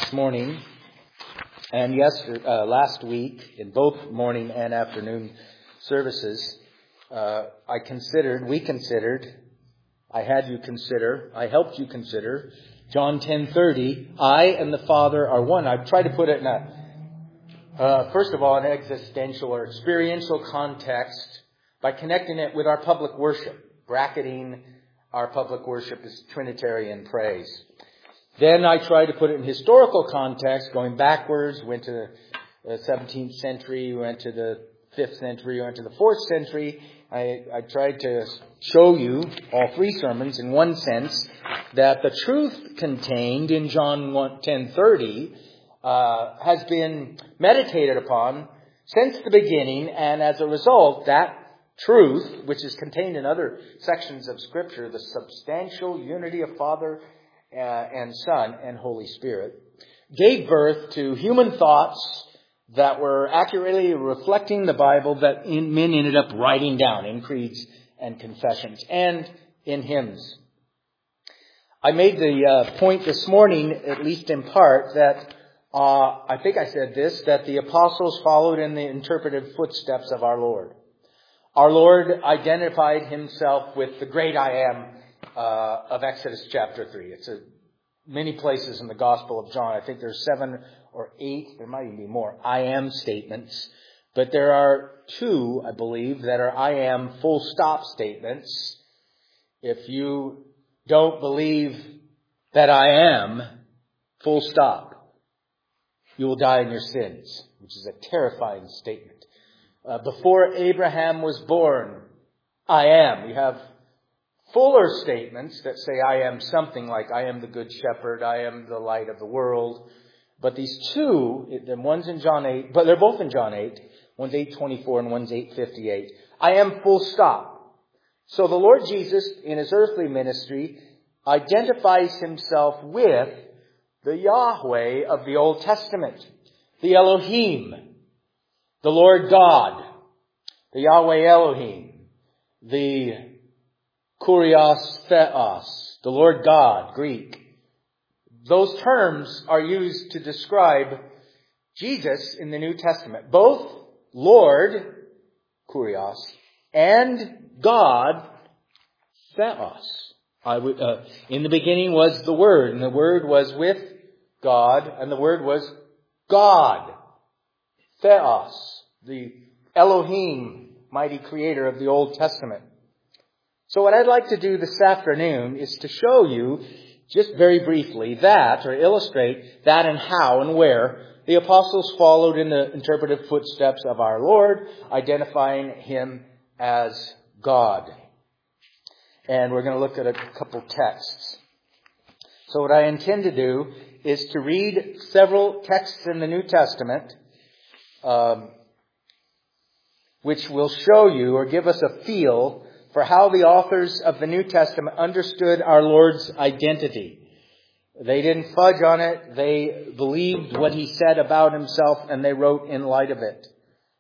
this morning and last week in both morning and afternoon services, I helped you consider John 10:30. I and the Father are one. I've tried to put it in first of all, an existential or experiential context by connecting it with our public worship, bracketing our public worship as Trinitarian praise. Then I tried to put it in historical context, going backwards, went to the 17th century, went to the 5th century, went to the 4th century. I tried to show you, all three sermons, in one sense, that the truth contained in John 10:30 has been meditated upon since the beginning, and as a result, that truth, which is contained in other sections of Scripture, the substantial unity of Father and Son and Holy Spirit, gave birth to human thoughts that were accurately reflecting the Bible that men ended up writing down in creeds and confessions and in hymns. I made the point this morning, at least in part, that I think I said this, that the apostles followed in the interpretive footsteps of our Lord. Our Lord identified himself with the great I am of Exodus chapter 3. It's many places in the Gospel of John. I think there's 7 or 8, there might even be more, I am statements. But there are 2, I believe, that are I am full stop statements. If you don't believe that I am, full stop, you will die in your sins, which is a terrifying statement. Before Abraham was born, I am. You have fuller statements that say I am something like I am the good shepherd, I am the light of the world. But these 2, one's in John 8, but they're both in John 8. One's 8:24 and one's 8:58. I am full stop. So the Lord Jesus, in his earthly ministry, identifies himself with the Yahweh of the Old Testament, the Elohim, the Lord God, the Yahweh Elohim, the Kurios Theos, the Lord God, Greek. Those terms are used to describe Jesus in the New Testament. Both Lord, Kurios, and God, Theos. In the beginning was the Word, and the Word was with God, and the Word was God. Theos, the Elohim, mighty creator of the Old Testament. So what I'd like to do this afternoon is to show you, just very briefly, that, or illustrate that and how and where the apostles followed in the interpretive footsteps of our Lord, identifying him as God. And we're going to look at a couple texts. So what I intend to do is to read several texts in the New Testament, which will show you or give us a feel for how the authors of the New Testament understood our Lord's identity. They didn't fudge on it. They believed what he said about himself, and they wrote in light of it.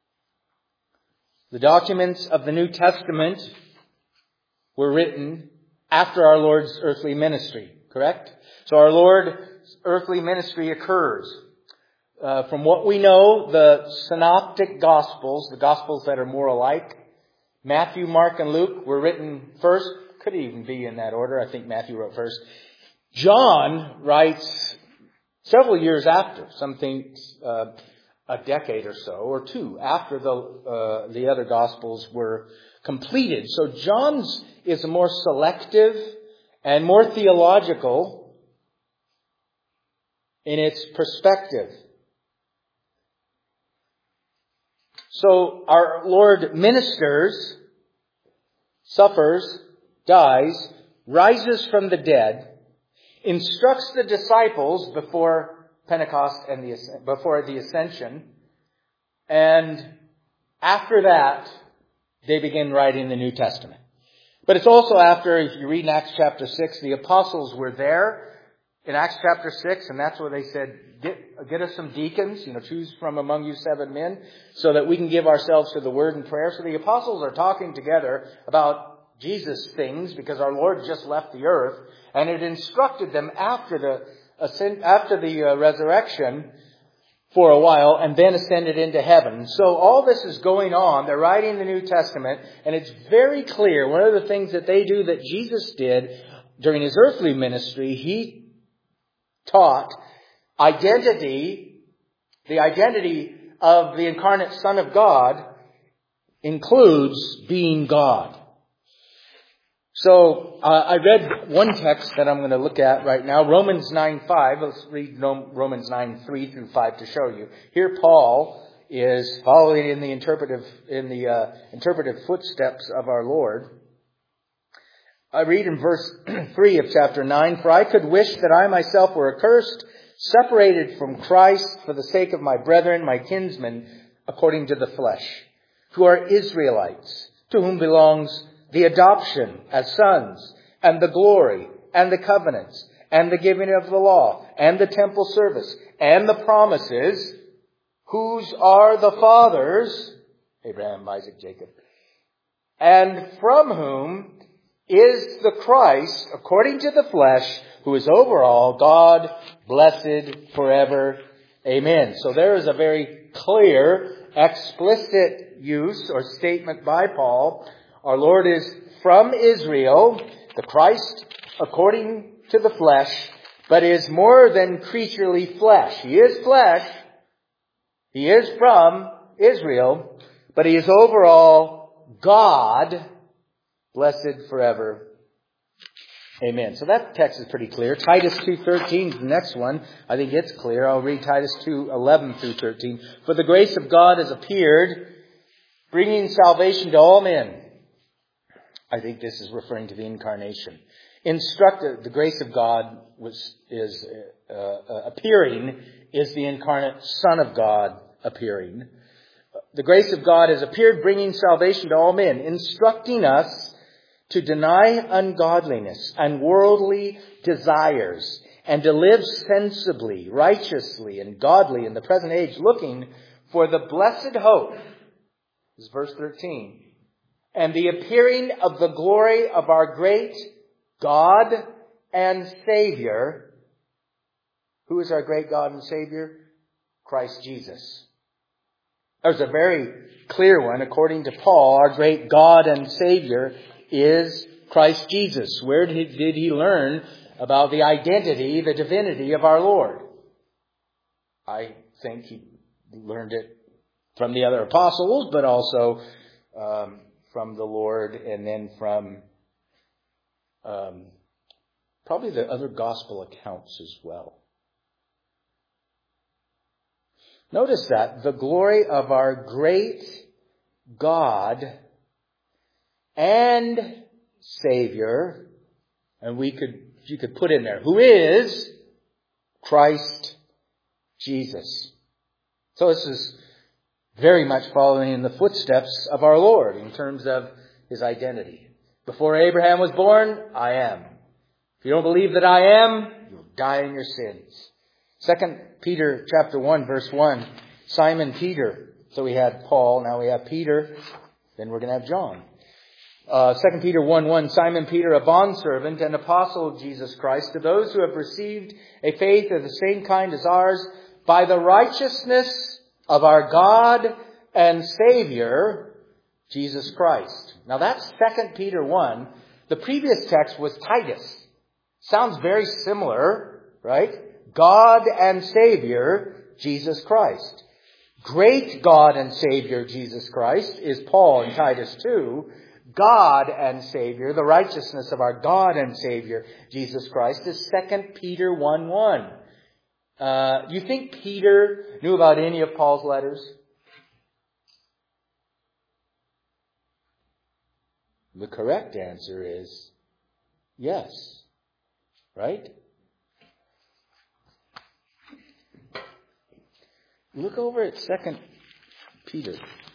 The documents of the New Testament were written after our Lord's earthly ministry, correct? So our Lord's earthly ministry occurs. From what we know, the synoptic Gospels, the Gospels that are more alike, Matthew, Mark, and Luke were written first. Could even be in that order. I think Matthew wrote first. John writes several years after, something a decade or so, or 2, after the other Gospels were completed. So John's is more selective and more theological in its perspective. So our Lord ministers, suffers, dies, rises from the dead, instructs the disciples before Pentecost and before the Ascension, and after that, they begin writing the New Testament. But it's also after, if you read in Acts chapter 6, the apostles were there in Acts chapter 6, and that's where they said, get us some deacons, choose from among you 7 men, so that we can give ourselves to the word and prayer. So the apostles are talking together about Jesus things, because our Lord just left the earth, and it instructed them after after the resurrection for a while and then ascended into heaven. So all this is going on. They're writing the New Testament, and it's very clear. One of the things that they do that Jesus did during his earthly ministry, he taught identity. The identity of the incarnate Son of God includes being God. So I read one text that I'm going to look at right now, Romans 9:5. Let's read Romans 9:3 through 5 to show you. Here Paul is following in the interpretive footsteps of our Lord. I read in verse 3 of chapter 9, "For I could wish that I myself were accursed, separated from Christ for the sake of my brethren, my kinsmen, according to the flesh, who are Israelites, to whom belongs the adoption as sons, and the glory, and the covenants, and the giving of the law, and the temple service, and the promises, whose are the fathers, Abraham, Isaac, Jacob, and from whom is the Christ, according to the flesh, who is over all, God, blessed forever. Amen." So there is a very clear, explicit use or statement by Paul. Our Lord is from Israel, the Christ according to the flesh, but is more than creaturely flesh. He is flesh. He is from Israel, but he is overall God, blessed forever. Amen. So that text is pretty clear. Titus 2:13 is the next one. I think it's clear. I'll read Titus 2:11 through 13. "For the grace of God has appeared, bringing salvation to all men." I think this is referring to the incarnation. The grace of God appearing is the incarnate Son of God appearing. "The grace of God has appeared, bringing salvation to all men, instructing us to deny ungodliness and worldly desires, and to live sensibly, righteously, and godly in the present age, looking for the blessed hope," this is verse 13, "and the appearing of the glory of our great God and Savior." Who is our great God and Savior? Christ Jesus. There's a very clear one. According to Paul, our great God and Savior is Christ Jesus. Where did he learn about the identity, the divinity of our Lord? I think he learned it from the other apostles, but also from the Lord, and then from probably the other gospel accounts as well. Notice that the glory of our great God and Savior, and you could put in there, who is Christ Jesus. So this is very much following in the footsteps of our Lord in terms of his identity. Before Abraham was born, I am. If you don't believe that I am, you'll die in your sins. 2 Peter chapter 1, verse 1, Simon Peter. So we had Paul, now we have Peter, then we're going to have John. 2 Peter 1:1, Simon Peter, a bondservant and apostle of Jesus Christ, to those who have received a faith of the same kind as ours, by the righteousness of our God and Savior, Jesus Christ. Now that's 2 Peter 1. The previous text was Titus. Sounds very similar, right? God and Savior, Jesus Christ. Great God and Savior, Jesus Christ, is Paul in Titus 2. God and Savior, the righteousness of our God and Savior, Jesus Christ, is 2 Peter 1:1. You think Peter knew about any of Paul's letters? The correct answer is yes. Right? Look over at 2 Peter.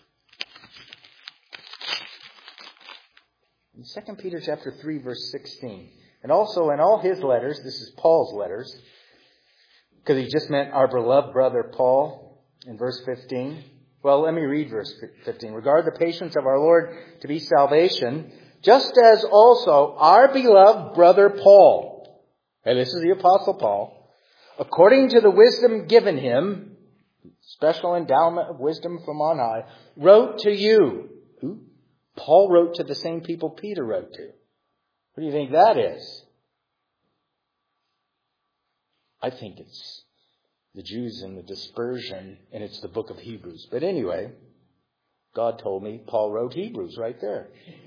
In 2 Peter chapter 3, verse 16. And also in all his letters, this is Paul's letters, because he just meant our beloved brother Paul in verse 15. Well, let me read verse 15. "Regard the patience of our Lord to be salvation, just as also our beloved brother Paul," and this is the Apostle Paul, according to the wisdom given him, special endowment of wisdom from on high, wrote to you. Who? Paul wrote to the same people Peter wrote to. What do you think that is? I think it's the Jews and the dispersion, and it's the book of Hebrews. But anyway, God told me Paul wrote Hebrews right there.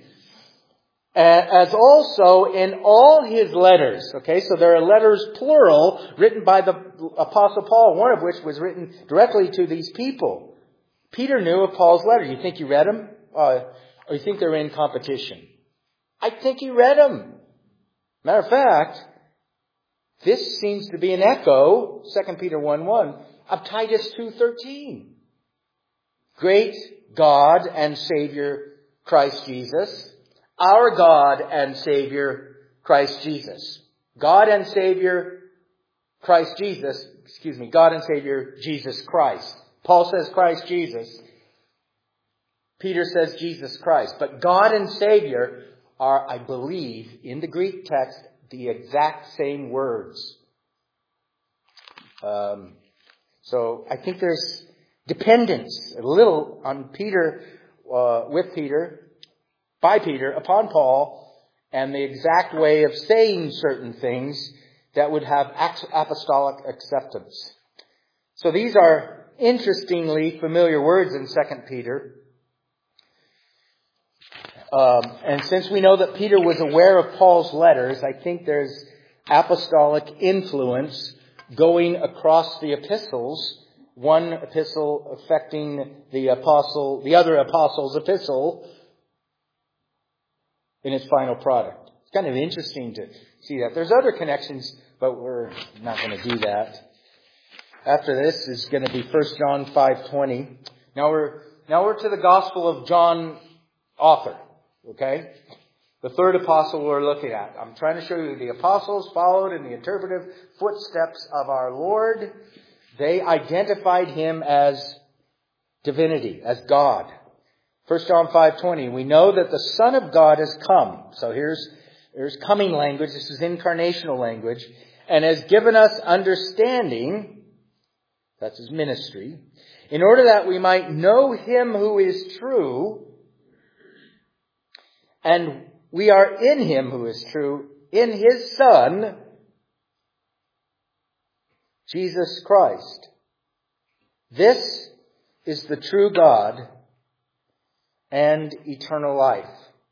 As also in all his letters. Okay, so there are letters plural written by the Apostle Paul, one of which was written directly to these people. Peter knew of Paul's letter. You think he read them? Or you think they're in competition? I think he read them. Matter of fact, this seems to be an echo, 2 Peter 1:1, of Titus 2:13. Great God and Savior Christ Jesus, our God and Savior Christ Jesus. God and Savior Christ Jesus, God and Savior Jesus Christ. Paul says Christ Jesus. Peter says Jesus Christ. But God and Savior are, I believe, in the Greek text, the exact same words. So I think there's dependence a little on Peter, by Peter, upon Paul, and the exact way of saying certain things that would have apostolic acceptance. So these are interestingly familiar words in 2 Peter. And since we know that Peter was aware of Paul's letters, I think there's apostolic influence going across the epistles, one epistle affecting the other apostle's epistle in its final product. It's kind of interesting to see that. There's other connections, but we're not going to do that. After this is going to be 1 John 5:20. Now we're to the Gospel of John author. Okay? The third apostle we're looking at. I'm trying to show you the apostles followed in the interpretive footsteps of our Lord. They identified him as divinity, as God. 1 John 5:20. We know that the Son of God has come. So here's coming language. This is incarnational language. And has given us understanding. That's his ministry. In order that we might know him who is true. And we are in him who is true, in his Son, Jesus Christ. This is the true God and eternal life.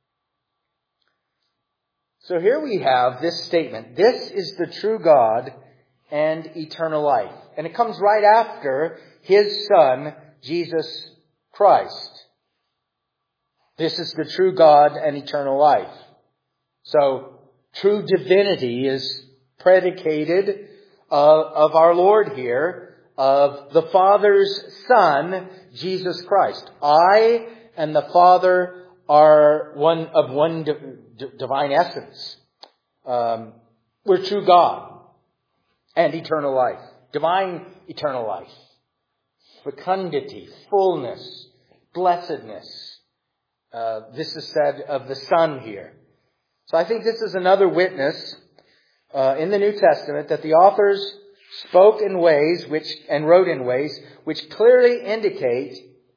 So here we have this statement. This is the true God and eternal life. And it comes right after his Son, Jesus Christ. This is the true God and eternal life. So, true divinity is predicated of our Lord here, of the Father's Son, Jesus Christ. I and the Father are one divine essence. We're true God and eternal life. Divine eternal life. Fecundity, fullness, blessedness. This is said of the Son here. So I think this is another witness in the New Testament that the authors spoke in ways and wrote in ways which clearly indicate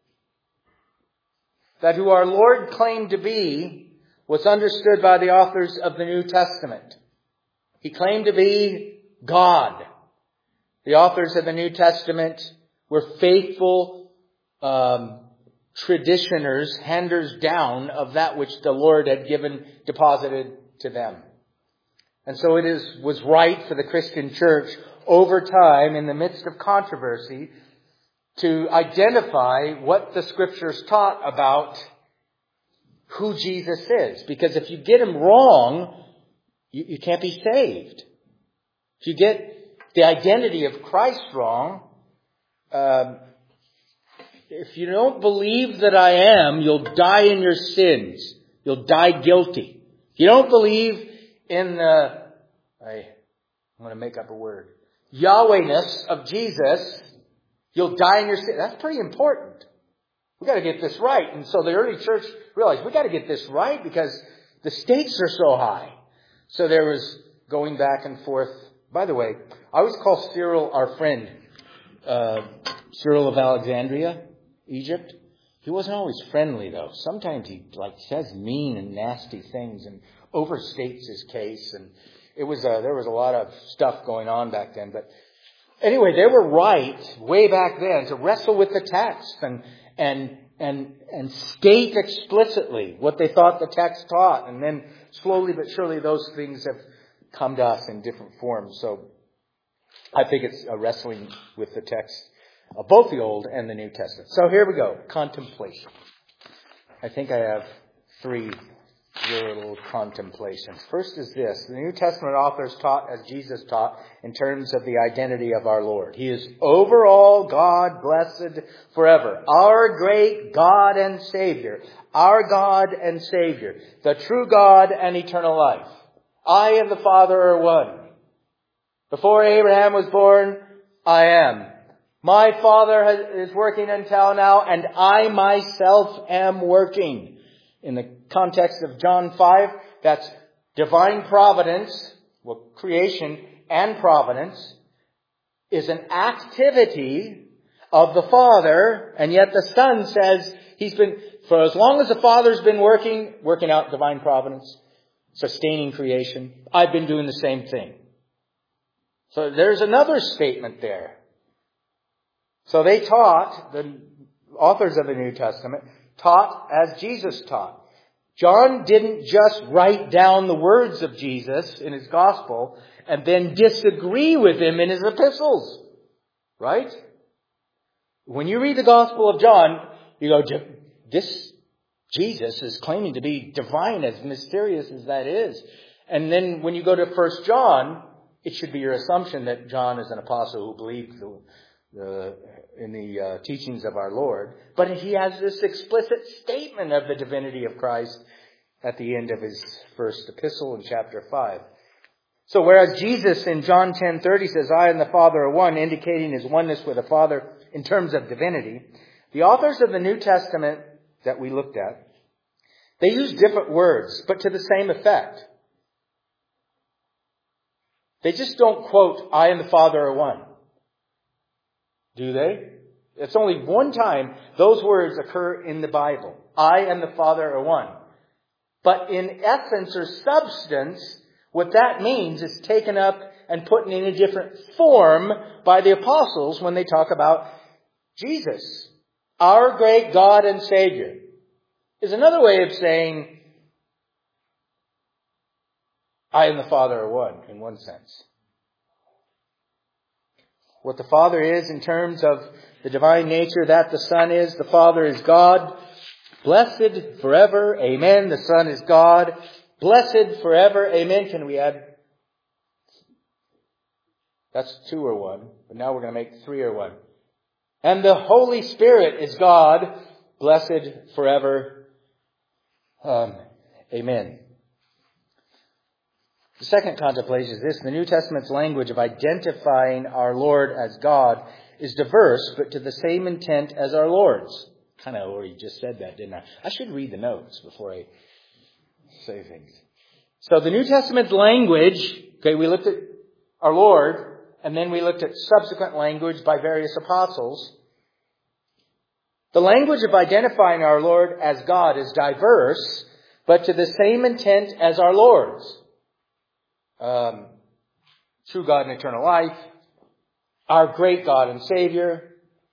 that who our Lord claimed to be was understood by the authors of the New Testament. He claimed to be God. The authors of the New Testament were faithful traditioners, handers down of that which the Lord had deposited to them. And so it was right for the Christian church over time, in the midst of controversy, to identify what the Scriptures taught about who Jesus is. Because if you get him wrong, you can't be saved. If you get the identity of Christ wrong, if you don't believe that I am, you'll die in your sins. You'll die guilty. If you don't believe in I'm going to make up a word, Yahwehness of Jesus, you'll die in your sins. That's pretty important. We've got to get this right. And so the early church realized we've got to get this right because the stakes are so high. So there was going back and forth By the way, I always call Cyril our friend. Cyril of Alexandria, Egypt. He wasn't always friendly, though. Sometimes he says mean and nasty things and overstates his case. And there was a lot of stuff going on back then. But anyway, they were right way back then to wrestle with the text and state explicitly what they thought the text taught. And then slowly but surely those things have come to us in different forms. So I think it's a wrestling with the text of both the Old and the New Testament. So here we go. Contemplation. I think I have 3 little contemplations. First is this. The New Testament authors taught as Jesus taught in terms of the identity of our Lord. He is over all God, blessed forever. Our great God and Savior. Our God and Savior. The true God and eternal life. I and the Father are one. Before Abraham was born, I am. My Father is working until now, and I myself am working. In the context of John 5, that's divine providence, well, creation and providence, is an activity of the Father, and yet the Son says for as long as the Father's been working out divine providence, sustaining creation, I've been doing the same thing. So there's another statement there. So they taught, the authors of the New Testament, taught as Jesus taught. John didn't just write down the words of Jesus in his gospel and then disagree with him in his epistles. Right? When you read the Gospel of John, you go, this Jesus is claiming to be divine, as mysterious as that is. And then when you go to 1 John, it should be your assumption that John is an apostle who believed in the teachings of our Lord. But he has this explicit statement of the divinity of Christ at the end of his first epistle in chapter 5. So whereas Jesus in John 10:30 says, I and the Father are one, indicating his oneness with the Father in terms of divinity, the authors of the New Testament that we looked at, they use different words, but to the same effect. They just don't quote, I and the Father are one. Do they? It's only one time those words occur in the Bible. I and the Father are one. But in essence or substance, what that means is taken up and put in a different form by the apostles when they talk about Jesus. Our great God and Savior is another way of saying I and the Father are one, in one sense. What the Father is in terms of the divine nature, that the Son is. The Father is God, blessed forever. Amen. The Son is God, blessed forever. Amen. Can we add? That's 2 or 1. But now we're going to make 3 or 1. And the Holy Spirit is God, blessed forever. Amen. The second contemplation is this. The New Testament's language of identifying our Lord as God is diverse, but to the same intent as our Lord's. Kind of already just said that, didn't I? I should read the notes before I say things. So the New Testament's language, we looked at our Lord, and then we looked at subsequent language by various apostles. The language of identifying our Lord as God is diverse, but to the same intent as our Lord's. True God and eternal life, our great God and Savior,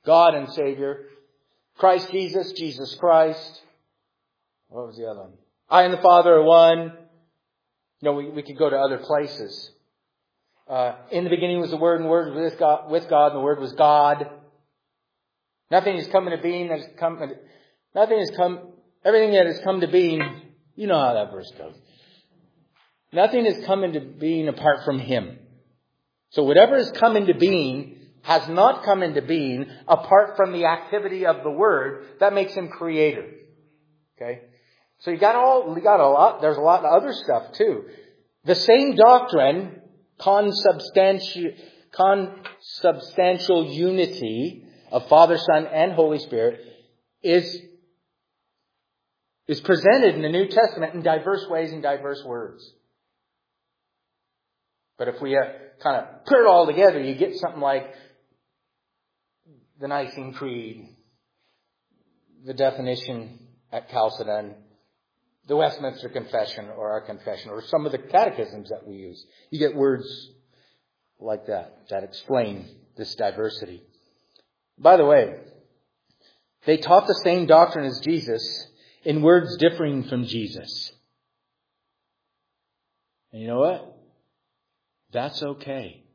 Christ Jesus, Jesus Christ. What was the other one? I and the Father are one. We could go to other places. In the beginning was the Word, and the Word was with God, and the Word was God. Nothing has come into being everything that has come to being, you know how that verse goes. Nothing has come into being apart from Him. So whatever has come into being has not come into being apart from the activity of the Word. That makes Him Creator. Okay? So there's a lot of other stuff too. The same doctrine, consubstantial unity of Father, Son, and Holy Spirit is presented in the New Testament in diverse ways and diverse words. But if we kind of put it all together, you get something like the Nicene Creed, the definition at Chalcedon, the Westminster Confession or our confession, or some of the catechisms that we use. You get words like that explain this diversity. By the way, they taught the same doctrine as Jesus in words differing from Jesus. And you know what? That's okay.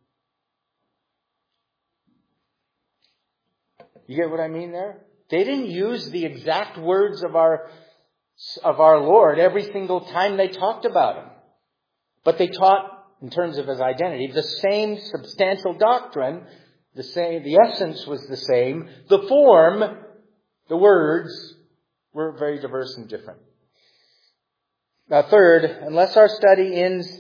You get what I mean there? They didn't use the exact words of our Lord every single time they talked about Him. But they taught, in terms of His identity, the same substantial doctrine. The essence was the same. The form, the words, were very diverse and different. Now, third, unless our study ends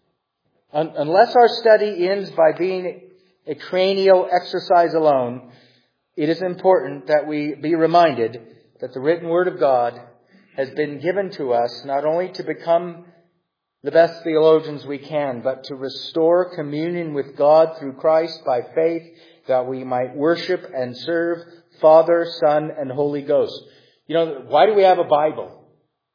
by being a cranial exercise alone, it is important that we be reminded that the written Word of God has been given to us not only to become the best theologians we can, but to restore communion with God through Christ by faith, that we might worship and serve Father, Son, and Holy Ghost. You know, why do we have a Bible?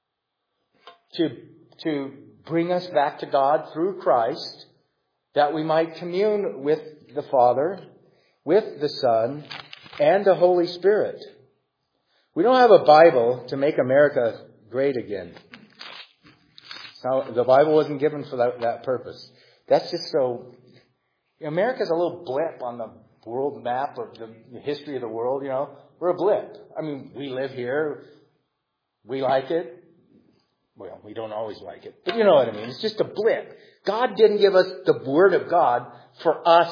To bring us back to God through Christ, that we might commune with the Father, with the Son, and the Holy Spirit. We don't have a Bible to make America great again. Now, the Bible wasn't given for that purpose. That's just so... America's a little blip on the world map of the history of the world, you know. We're a blip. I mean, we live here. We like it. Well, we don't always like it. But you know what I mean. It's just a blip. God didn't give us the Word of God for us,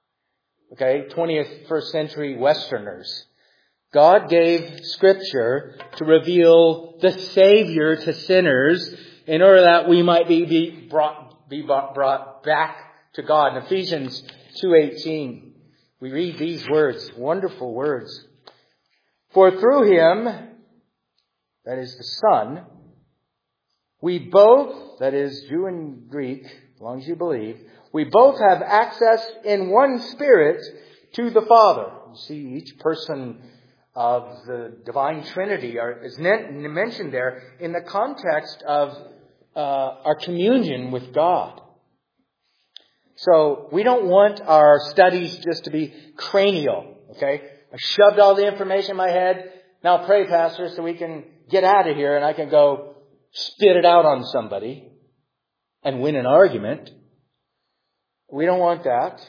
21st century Westerners. God gave Scripture to reveal the Savior to sinners in order that we might be brought back to God. In Ephesians 2:18, we read these words, wonderful words. For through Him, that is the Son, we both, that is Jew and Greek, as long as you believe, we both have access in one Spirit to the Father. You see, each person of the Divine Trinity is mentioned there in the context of our communion with God. So we don't want our studies just to be cranial, okay? I shoved all the information in my head. Now pray, Pastor, so we can get out of here and I can go spit it out on somebody and win an argument. We don't want that.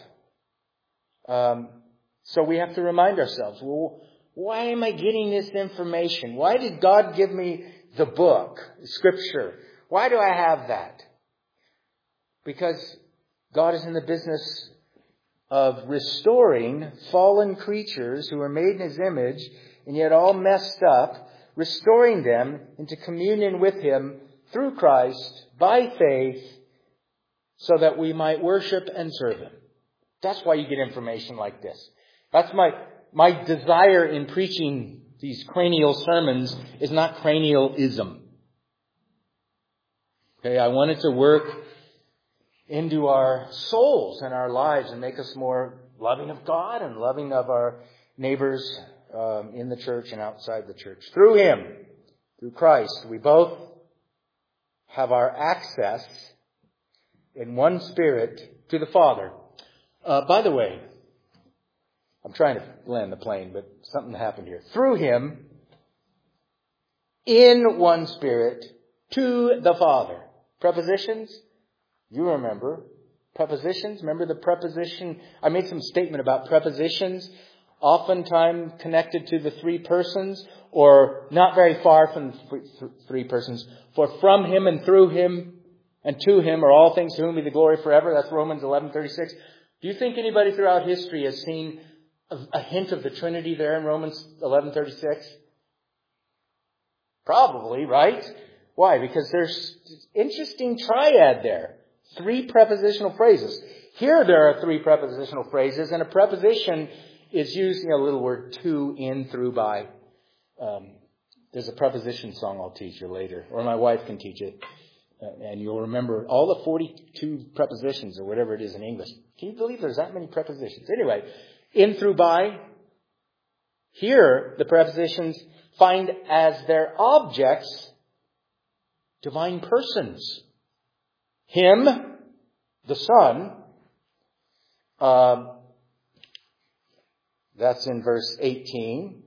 So we have to remind ourselves, well, why am I getting this information? Why did God give me the book, Scripture? Why do I have that? Because God is in the business of restoring fallen creatures who are made in His image and yet all messed up, restoring them into communion with Him through Christ by faith so that we might worship and serve Him. That's why you get information like this. That's my desire in preaching these cranial sermons is not cranialism. Okay, I want it to work into our souls and our lives and make us more loving of God and loving of our neighbors in the church and outside the church. Through Him, through Christ, we both have our access in one Spirit to the Father. By the way, I'm trying to land the plane, but something happened here. Through Him, in one Spirit, to the Father. Prepositions? You remember. Prepositions? Remember the preposition? I made some statement about prepositions, oftentimes connected to the three persons, or not very far from three persons. For from Him and through Him and to Him are all things, to whom be the glory forever. That's Romans 11:36. Do you think anybody throughout history has seen a hint of the Trinity there in Romans 11:36? Probably, right? Why? Because there's interesting triad there. Three prepositional phrases. Here there are three prepositional phrases, and a preposition is using a little word to, in, through, by. There's a preposition song I'll teach you later, or my wife can teach it. And you'll remember all the 42 prepositions or whatever it is in English. Can you believe there's that many prepositions? Anyway, in, through, by. Here, the prepositions find as their objects divine persons. Him, the Son, that's in verse 18.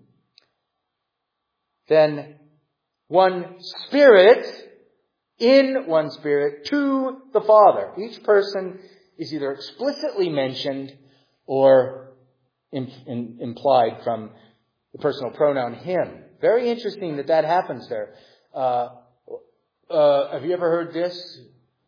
Then one Spirit, in one Spirit, to the Father. Each person is either explicitly mentioned or implied from the personal pronoun him. Very interesting that happens there. Have you ever heard this?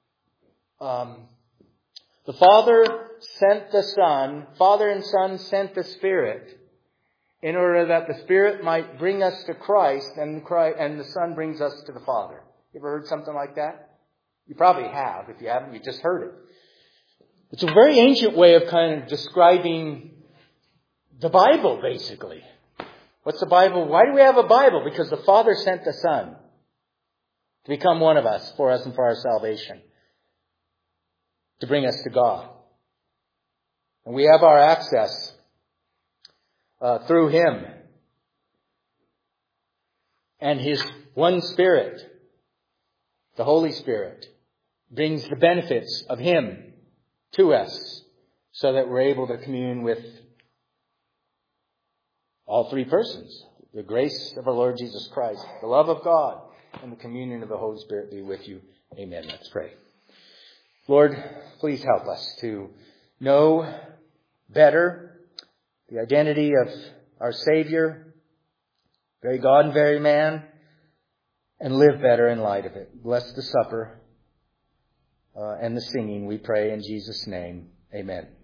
The Father sent the Son, Father and Son sent the Spirit in order that the Spirit might bring us to Christ and the Son brings us to the Father. You ever heard something like that? You probably have. If you haven't, you just heard it. It's a very ancient way of kind of describing the Bible, basically. What's the Bible? Why do we have a Bible? Because the Father sent the Son to become one of us, for us and for our salvation, to bring us to God. And we have our access through Him and His one Spirit, the Holy Spirit, brings the benefits of Him to us so that we're able to commune with all three persons. The grace of our Lord Jesus Christ, the love of God, and the communion of the Holy Spirit be with you. Amen. Let's pray. Lord, please help us to know better the identity of our Savior, very God and very man, and live better in light of it. Bless the supper and the singing, we pray in Jesus' name. Amen.